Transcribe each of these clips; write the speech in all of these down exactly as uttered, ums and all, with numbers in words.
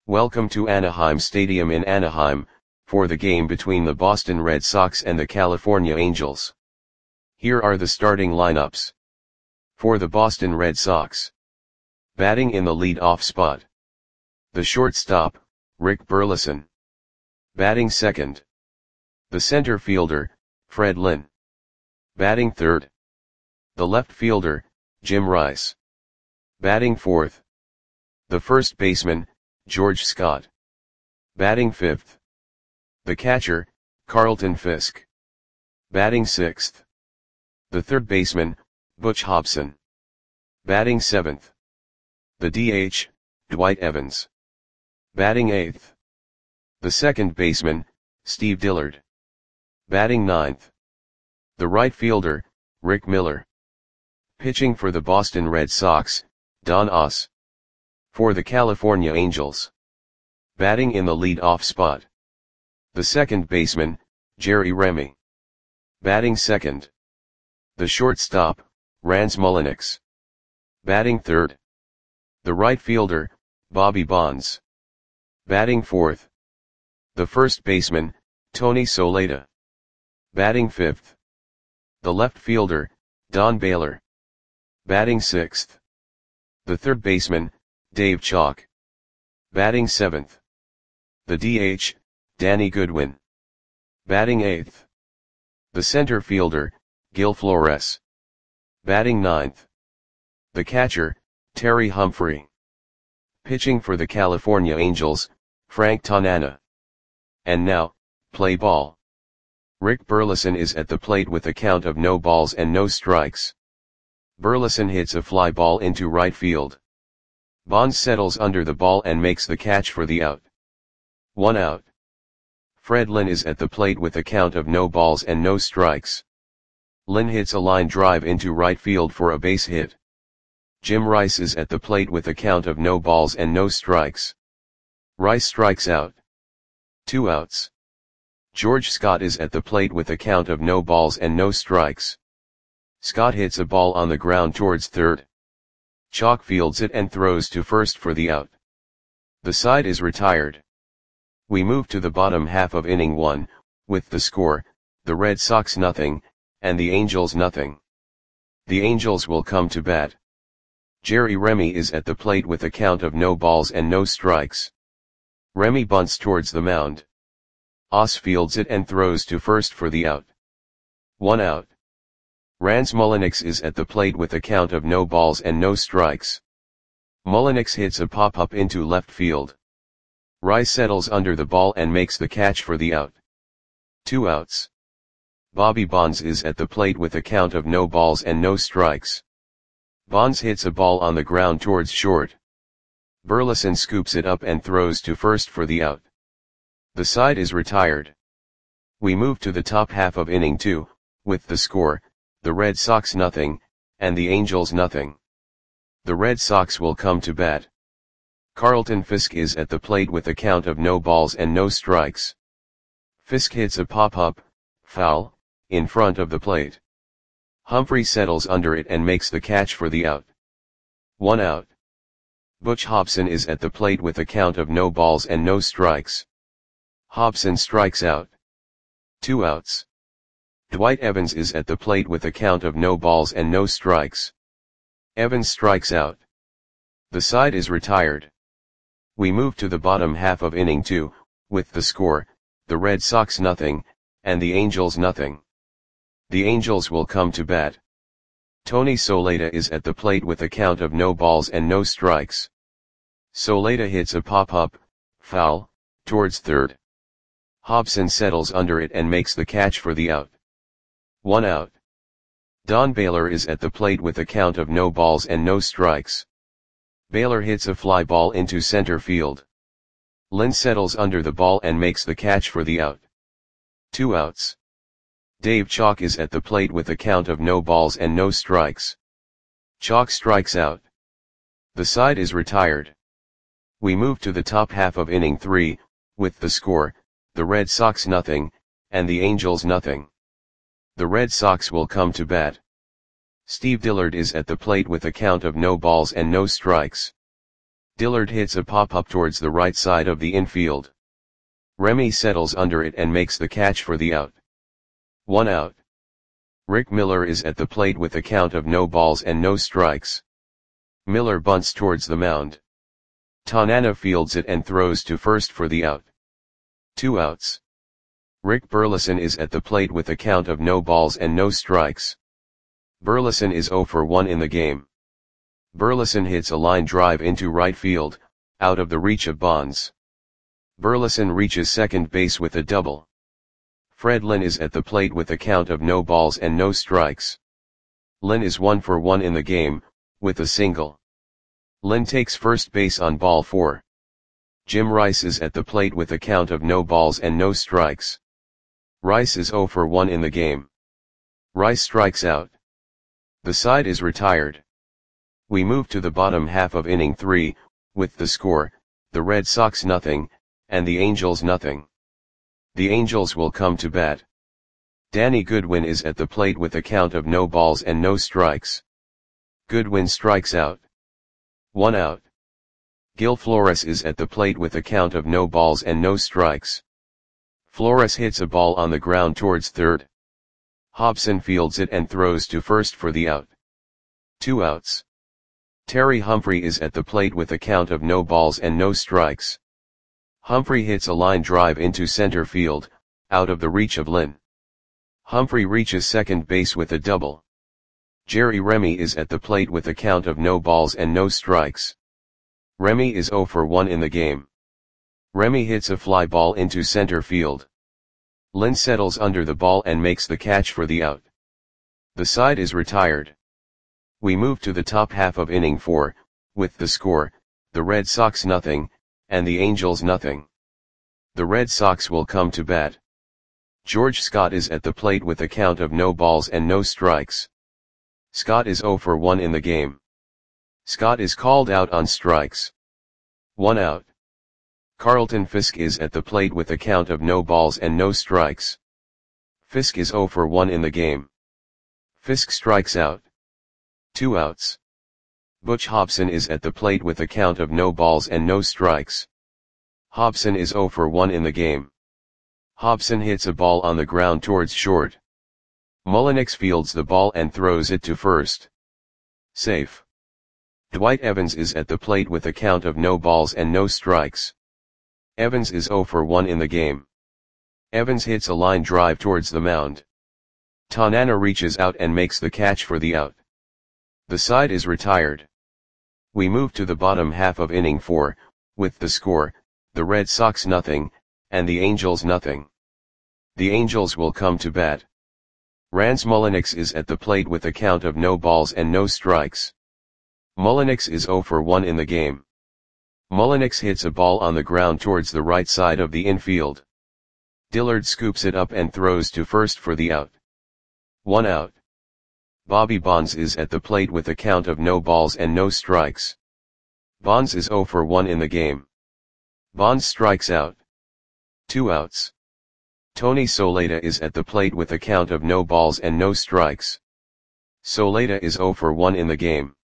Welcome to Anaheim Stadium in Anaheim, for the game between the Boston Red Sox and the California Angels. Here are the starting lineups. For the Boston Red Sox. Batting in the lead-off spot. The shortstop, Rick Burleson. Batting second. The center fielder, Fred Lynn. Batting third. The left fielder, Jim Rice. Batting fourth. The first baseman, George Scott. Batting fifth. The catcher, Carlton Fisk. Batting sixth. The third baseman, Butch Hobson. Batting seventh. The D H, Dwight Evans. Batting eighth. The second baseman, Steve Dillard. Batting ninth. The right fielder, Rick Miller. Pitching for the Boston Red Sox, Don Oss. For the California Angels. Batting in the lead-off spot. The second baseman, Jerry Remy. Batting second. The shortstop, Rance Mulliniks. Batting third. The right fielder, Bobby Bonds. Batting fourth. The first baseman, Tony Soleta. Batting fifth. The left fielder, Don Baylor. Batting sixth. The third baseman, Dave Chalk. Batting seventh. The D H, Danny Goodwin. Batting eighth. The center fielder, Gil Flores. Batting ninth. The catcher, Terry Humphrey. Pitching for the California Angels, Frank Tanana. And now, play ball. Rick Burleson is at the plate with a count of no balls and no strikes. Burleson hits a fly ball into right field. Bonds settles under the ball and makes the catch for the out. One out. Fred Lynn is at the plate with a count of no balls and no strikes. Lynn hits a line drive into right field for a base hit. Jim Rice is at the plate with a count of no balls and no strikes. Rice strikes out. Two outs. George Scott is at the plate with a count of no balls and no strikes. Scott hits a ball on the ground towards third. Chalk fields it and throws to first for the out. The side is retired. We move to the bottom half of inning one, with the score, the Red Sox nothing, and the Angels nothing. The Angels will come to bat. Jerry Remy is at the plate with a count of no balls and no strikes. Remy bunts towards the mound. Oss fields it and throws to first for the out. One out. Rance Mulliniks is at the plate with a count of no balls and no strikes. Mulliniks hits a pop-up into left field. Rice settles under the ball and makes the catch for the out. Two outs. Bobby Bonds is at the plate with a count of no balls and no strikes. Bonds hits a ball on the ground towards short. Burleson scoops it up and throws to first for the out. The side is retired. We move to the top half of inning two, with the score, the Red Sox nothing, and the Angels nothing. The Red Sox will come to bat. Carlton Fisk is at the plate with a count of no balls and no strikes. Fisk hits a pop-up, foul, in front of the plate. Humphrey settles under it and makes the catch for the out. One out. Butch Hobson is at the plate with a count of no balls and no strikes. Hobson strikes out. Two outs. Dwight Evans is at the plate with a count of no balls and no strikes. Evans strikes out. The side is retired. We move to the bottom half of inning two, with the score, the Red Sox nothing, and the Angels nothing. The Angels will come to bat. Tony Soleta is at the plate with a count of no balls and no strikes. Soleta hits a pop-up, foul, towards third. Hobson settles under it and makes the catch for the out. One out. Don Baylor is at the plate with a count of no balls and no strikes. Baylor hits a fly ball into center field. Lynn settles under the ball and makes the catch for the out. Two outs. Dave Chalk is at the plate with a count of no balls and no strikes. Chalk strikes out. The side is retired. We move to the top half of inning three, with the score, the Red Sox nothing, and the Angels nothing. The Red Sox will come to bat. Steve Dillard is at the plate with a count of no balls and no strikes. Dillard hits a pop-up towards the right side of the infield. Remy settles under it and makes the catch for the out. One out. Rick Miller is at the plate with a count of no balls and no strikes. Miller bunts towards the mound. Tanana fields it and throws to first for the out. Two outs. Rick Burleson is at the plate with a count of no balls and no strikes. Burleson is oh for one in the game. Burleson hits a line drive into right field, out of the reach of Bonds. Burleson reaches second base with a double. Fred Lynn is at the plate with a count of no balls and no strikes. Lynn is one for one in the game, with a single. Lynn takes first base on ball four. Jim Rice is at the plate with a count of no balls and no strikes. Rice is oh for one in the game. Rice strikes out. The side is retired. We move to the bottom half of inning three, with the score, the Red Sox nothing, and the Angels nothing. The Angels will come to bat. Danny Goodwin is at the plate with a count of no balls and no strikes. Goodwin strikes out. One out. Gil Flores is at the plate with a count of no balls and no strikes. Flores hits a ball on the ground towards third. Hobson fields it and throws to first for the out. Two outs. Terry Humphrey is at the plate with a count of no balls and no strikes. Humphrey hits a line drive into center field, out of the reach of Lynn. Humphrey reaches second base with a double. Jerry Remy is at the plate with a count of no balls and no strikes. Remy is oh for one in the game. Remy hits a fly ball into center field. Lynn settles under the ball and makes the catch for the out. The side is retired. We move to the top half of inning four, with the score, the Red Sox nothing, and the Angels nothing. The Red Sox will come to bat. George Scott is at the plate with a count of no balls and no strikes. Scott is oh for one in the game. Scott is called out on strikes. One out. Carlton Fisk is at the plate with a count of no balls and no strikes. Fisk is oh for one in the game. Fisk strikes out. Two outs. Butch Hobson is at the plate with a count of no balls and no strikes. Hobson is oh for one in the game. Hobson hits a ball on the ground towards short. Mullenix fields the ball and throws it to first. Safe. Dwight Evans is at the plate with a count of no balls and no strikes. Evans is oh for one in the game. Evans hits a line drive towards the mound. Tanana reaches out and makes the catch for the out. The side is retired. We move to the bottom half of inning four, with the score, the Red Sox nothing, and the Angels nothing. The Angels will come to bat. Rance Mullenix is at the plate with a count of no balls and no strikes. Mullenix is oh for one in the game. Mullenix hits a ball on the ground towards the right side of the infield. Dillard scoops it up and throws to first for the out. One out. Bobby Bonds is at the plate with a count of no balls and no strikes. Bonds is oh for one in the game. Bonds strikes out. Two outs. Tony Soleta is at the plate with a count of no balls and no strikes. Soleta is oh for one in the game.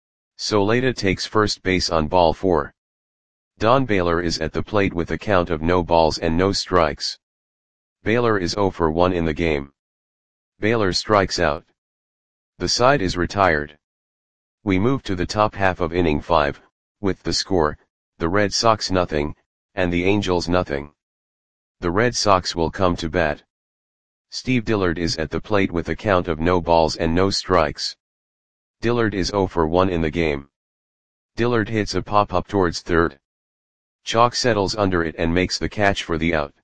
Soleta takes first base on ball four. Don Baylor is at the plate with a count of no balls and no strikes. Baylor is oh for one in the game. Baylor strikes out. The side is retired. We move to the top half of inning five, with the score, the Red Sox nothing, and the Angels nothing. The Red Sox will come to bat. Steve Dillard is at the plate with a count of no balls and no strikes. Dillard is oh for one in the game. Dillard hits a pop-up towards third. Chalk settles under it and makes the catch for the out.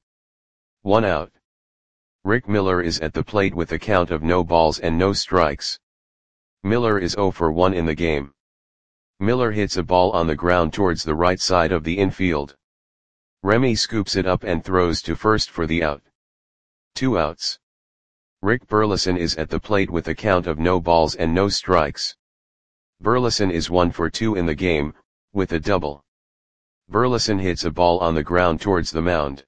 One out. Rick Miller is at the plate with a count of no balls and no strikes. Miller is oh for one in the game. Miller hits a ball on the ground towards the right side of the infield. Remy scoops it up and throws to first for the out. Two outs. Rick Burleson is at the plate with a count of no balls and no strikes. Burleson is one for two in the game, with a double. Burleson hits a ball on the ground towards the mound.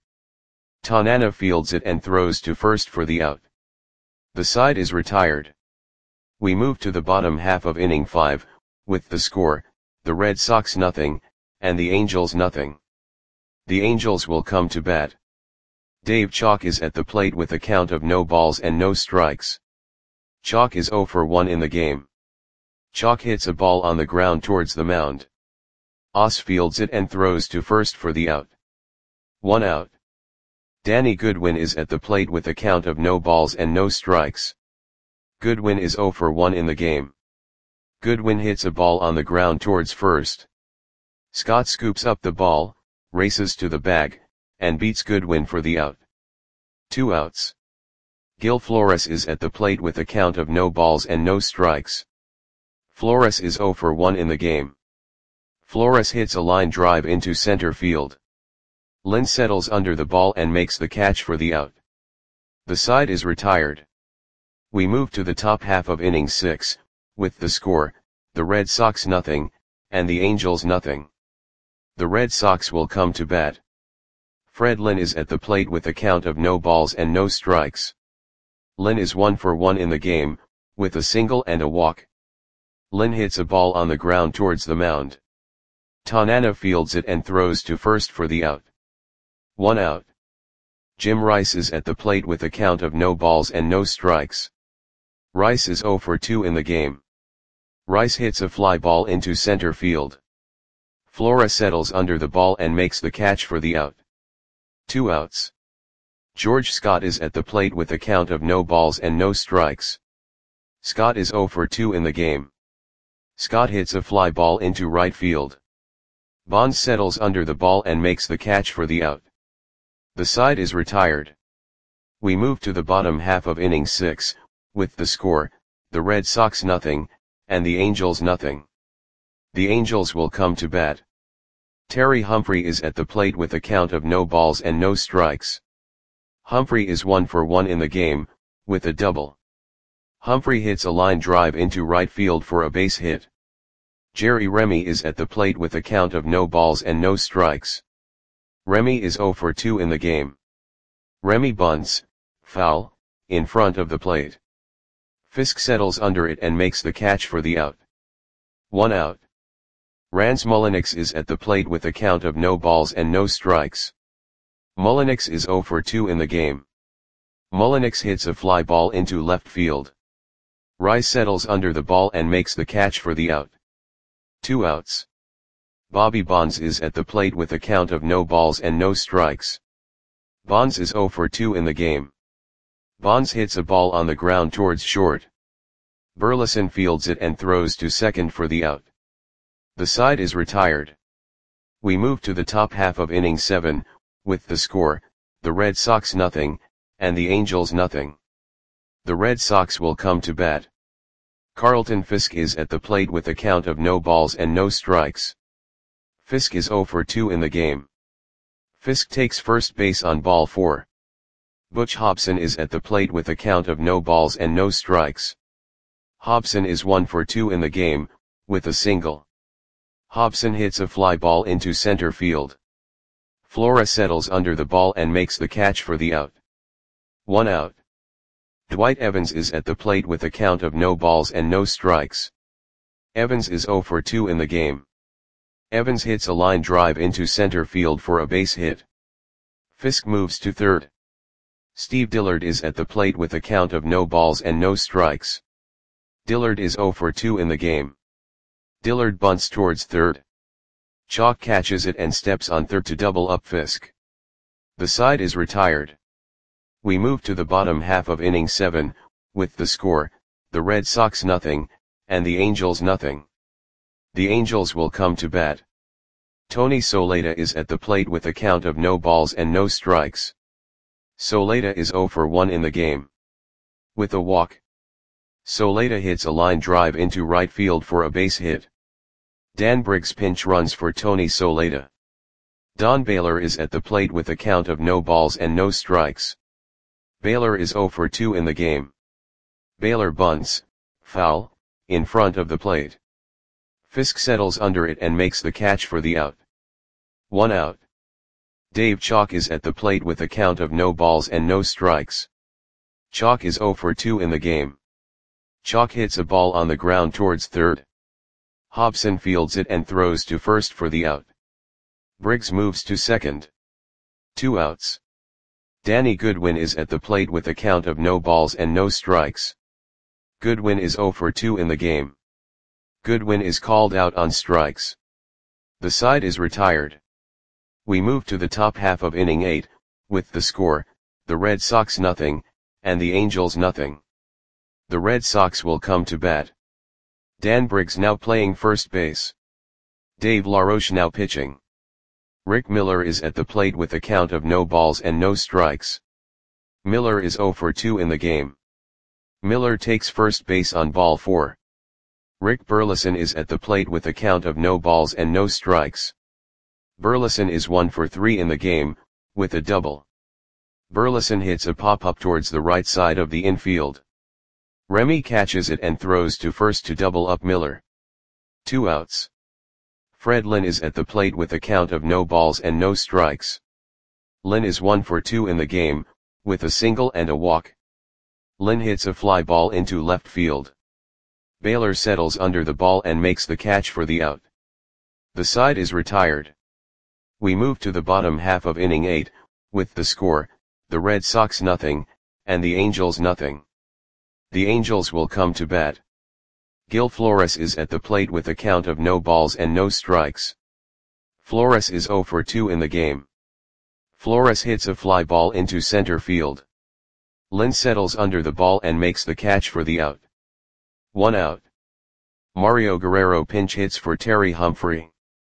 Tanana fields it and throws to first for the out. The side is retired. We move to the bottom half of inning five, with the score, the Red Sox nothing, and the Angels nothing. The Angels will come to bat. Dave Chalk is at the plate with a count of no balls and no strikes. Chalk is oh for one in the game. Chalk hits a ball on the ground towards the mound. Oss fields it and throws to first for the out. One out. Danny Goodwin is at the plate with a count of no balls and no strikes. Goodwin is oh for one in the game. Goodwin hits a ball on the ground towards first. Scott scoops up the ball, races to the bag, and beats Goodwin for the out. Two outs. Gil Flores is at the plate with a count of no balls and no strikes. Flores is oh for one in the game. Flores hits a line drive into center field. Lynn settles under the ball and makes the catch for the out. The side is retired. We move to the top half of inning six, with the score, the Red Sox nothing, and the Angels nothing. The Red Sox will come to bat. Fred Lynn is at the plate with a count of no balls and no strikes. Lynn is one for one in the game, with a single and a walk. Lynn hits a ball on the ground towards the mound. Tanana fields it and throws to first for the out. One out. Jim Rice is at the plate with a count of no balls and no strikes. Rice is oh for two in the game. Rice hits a fly ball into center field. Flora settles under the ball and makes the catch for the out. Two outs. George Scott is at the plate with a count of no balls and no strikes. Scott is oh for two in the game. Scott hits a fly ball into right field. Bonds settles under the ball and makes the catch for the out. The side is retired. We move to the bottom half of inning six, with the score, the Red Sox nothing, and the Angels nothing. The Angels will come to bat. Terry Humphrey is at the plate with a count of no balls and no strikes. Humphrey is one for one in the game, with a double. Humphrey hits a line drive into right field for a base hit. Jerry Remy is at the plate with a count of no balls and no strikes. Remy is oh for two in the game. Remy bunts, foul, in front of the plate. Fisk settles under it and makes the catch for the out. One out. Rance Mulliniks is at the plate with a count of no balls and no strikes. Mulliniks is oh for two in the game. Mulliniks hits a fly ball into left field. Rice settles under the ball and makes the catch for the out. Two outs. Bobby Bonds is at the plate with a count of no balls and no strikes. Bonds is oh for two in the game. Bonds hits a ball on the ground towards short. Burleson fields it and throws to second for the out. The side is retired. We move to the top half of inning seven, with the score, the Red Sox nothing, and the Angels nothing. The Red Sox will come to bat. Carlton Fisk is at the plate with a count of no balls and no strikes. Fisk is oh for two in the game. Fisk takes first base on ball four. Butch Hobson is at the plate with a count of no balls and no strikes. Hobson is one for two in the game, with a single. Hobson hits a fly ball into center field. Flora settles under the ball and makes the catch for the out. One out. Dwight Evans is at the plate with a count of no balls and no strikes. Evans is oh for two in the game. Evans hits a line drive into center field for a base hit. Fisk moves to third. Steve Dillard is at the plate with a count of no balls and no strikes. Dillard is oh for two in the game. Dillard bunts towards third. Chalk catches it and steps on third to double up Fisk. The side is retired. We move to the bottom half of inning seven, with the score, the Red Sox nothing, and the Angels nothing. The Angels will come to bat. Tony Soleta is at the plate with a count of no balls and no strikes. Soleta is oh for one in the game. With a walk. Soleta hits a line drive into right field for a base hit. Dan Briggs pinch runs for Tony Soleta. Don Baylor is at the plate with a count of no balls and no strikes. Baylor is oh for two in the game. Baylor bunts, foul, in front of the plate. Fisk settles under it and makes the catch for the out. One out. Dave Chalk is at the plate with a count of no balls and no strikes. Chalk is oh for two in the game. Chalk hits a ball on the ground towards third. Hobson fields it and throws to first for the out. Briggs moves to second. Two outs. Danny Goodwin is at the plate with a count of no balls and no strikes. Goodwin is oh for two in the game. Goodwin is called out on strikes. The side is retired. We move to the top half of inning eight, with the score, the Red Sox nothing, and the Angels nothing. The Red Sox will come to bat. Dan Briggs now playing first base. Dave LaRoche now pitching. Rick Miller is at the plate with a count of no balls and no strikes. Miller is oh for two in the game. Miller takes first base on ball four. Rick Burleson is at the plate with a count of no balls and no strikes. Burleson is one for three in the game, with a double. Burleson hits a pop-up towards the right side of the infield. Remy catches it and throws to first to double up Miller. Two outs. Fred Lynn is at the plate with a count of no balls and no strikes. Lynn is one for two in the game, with a single and a walk. Lynn hits a fly ball into left field. Baylor settles under the ball and makes the catch for the out. The side is retired. We move to the bottom half of inning eight, with the score, the Red Sox nothing, and the Angels nothing. The Angels will come to bat. Gil Flores is at the plate with a count of no balls and no strikes. Flores is oh for two in the game. Flores hits a fly ball into center field. Lynn settles under the ball and makes the catch for the out. One out. Mario Guerrero pinch hits for Terry Humphrey.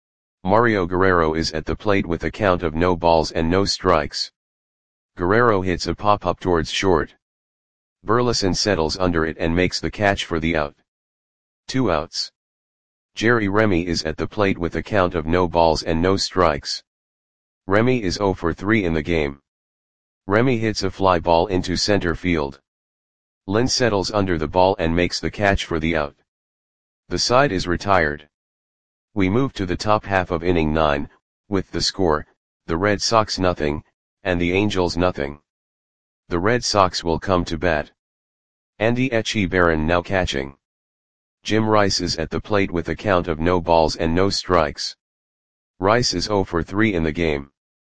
Mario Guerrero is at the plate with a count of no balls and no strikes. Guerrero hits a pop-up towards short. Burleson settles under it and makes the catch for the out. Two outs. Jerry Remy is at the plate with a count of no balls and no strikes. Remy is oh for three in the game. Remy hits a fly ball into center field. Lynn settles under the ball and makes the catch for the out. The side is retired. We move to the top half of inning nine, with the score, the Red Sox nothing, and the Angels nothing. The Red Sox will come to bat. Andy Etchebarren now catching. Jim Rice is at the plate with a count of no balls and no strikes. Rice is oh for three in the game.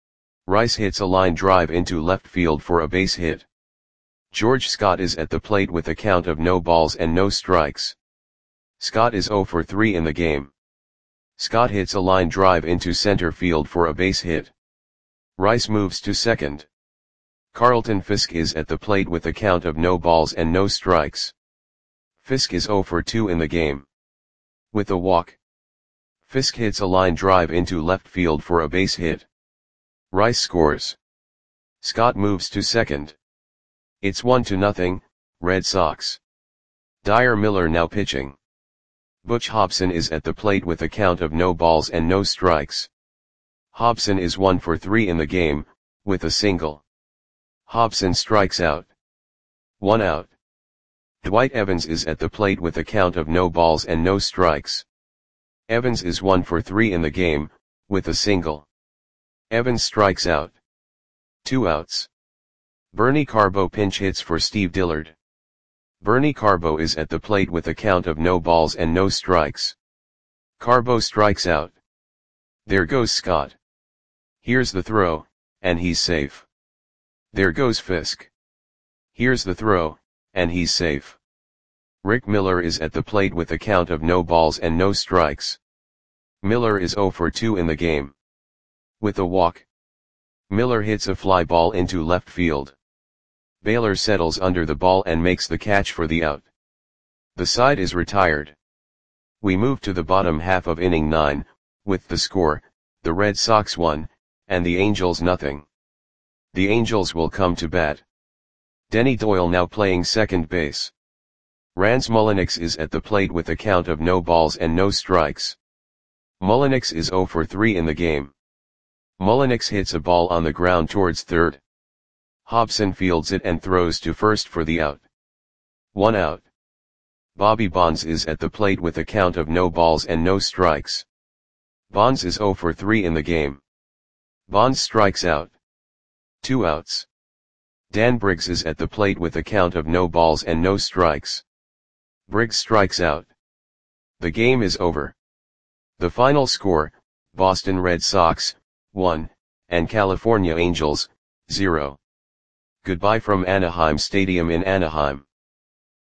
Rice hits a line drive into left field for a base hit. George Scott is at the plate with a count of no balls and no strikes. Scott is oh for three in the game. Scott hits a line drive into center field for a base hit. Rice moves to second. Carlton Fisk is at the plate with a count of no balls and no strikes. Fisk is oh for two in the game. With a walk. Fisk hits a line drive into left field for a base hit. Rice scores. Scott moves to second. It's one to nothing, Red Sox. Dyer Miller now pitching. Butch Hobson is at the plate with a count of no balls and no strikes. Hobson is one for three in the game, with a single. Hobson strikes out. One out. Dwight Evans is at the plate with a count of no balls and no strikes. Evans is one for three in the game, with a single. Evans strikes out. Two outs. Bernie Carbo pinch hits for Steve Dillard. Bernie Carbo is at the plate with a count of no balls and no strikes. Carbo strikes out. There goes Scott. Here's the throw, and he's safe. There goes Fisk. Here's the throw, and he's safe. Rick Miller is at the plate with a count of no balls and no strikes. Miller is oh for two in the game. With a walk. Miller hits a fly ball into left field. Baylor settles under the ball and makes the catch for the out. The side is retired. We move to the bottom half of inning nine, with the score, the Red Sox one, and the Angels nothing. The Angels will come to bat. Denny Doyle now playing second base. Rans Mulliniks is at the plate with a count of no balls and no strikes. Mulliniks is oh for three in the game. Mulliniks hits a ball on the ground towards third. Hobson fields it and throws to first for the out. One out. Bobby Bonds is at the plate with a count of no balls and no strikes. Bonds is oh for three in the game. Bonds strikes out. Two outs. Dan Briggs is at the plate with a count of no balls and no strikes. Briggs strikes out. The game is over. The final score, Boston Red Sox, one, and California Angels, zero. Goodbye from Anaheim Stadium in Anaheim.